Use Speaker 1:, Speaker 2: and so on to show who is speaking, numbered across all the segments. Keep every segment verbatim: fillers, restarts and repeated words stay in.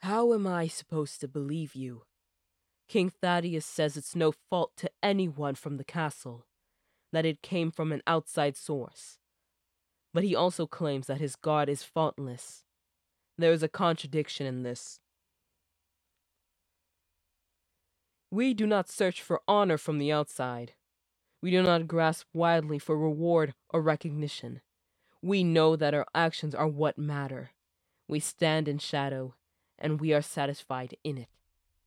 Speaker 1: How am I supposed to believe you? King Thaddeus says it's no fault to anyone from the castle, that it came from an outside source. But he also claims that his God is faultless. There is a contradiction in this. We do not search for honor from the outside. We do not grasp wildly for reward or recognition. We know that our actions are what matter. We stand in shadow, and we are satisfied in it.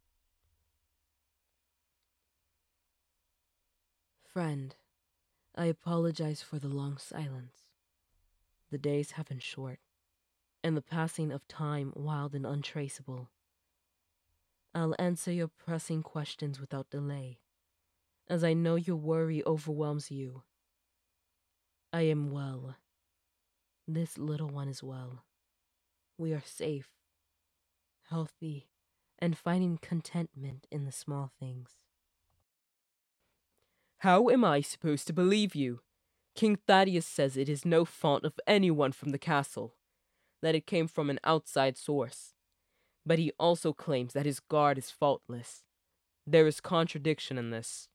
Speaker 1: Friend, I apologize for the long silence. The days have been short, and the passing of time wild and untraceable. I'll answer your pressing questions without delay, as I know your worry overwhelms you. I am well. This little one is well. We are safe, healthy, and finding contentment in the small things. How am I supposed to believe you? King Thaddeus says it is no fault of anyone from the castle, that it came from an outside source. But he also claims that his guard is faultless. There is contradiction in this.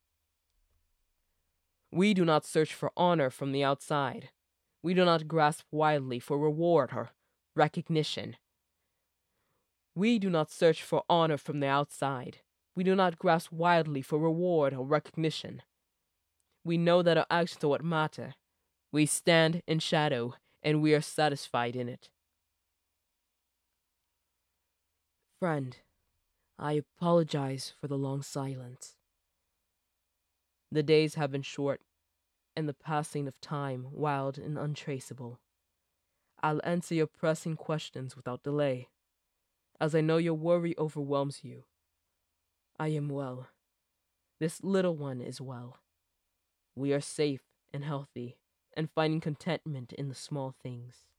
Speaker 1: We do not search for honor from the outside. We do not grasp wildly for reward or recognition. We do not search for honor from the outside. We do not grasp wildly for reward or recognition. We know that our actions are what matter. We stand in shadow, and we are satisfied in it. Friend, I apologize for the long silence. The days have been short, and the passing of time wild and untraceable. I'll answer your pressing questions without delay, as I know your worry overwhelms you. I am well. This little one is well. We are safe and healthy, and finding contentment in the small things.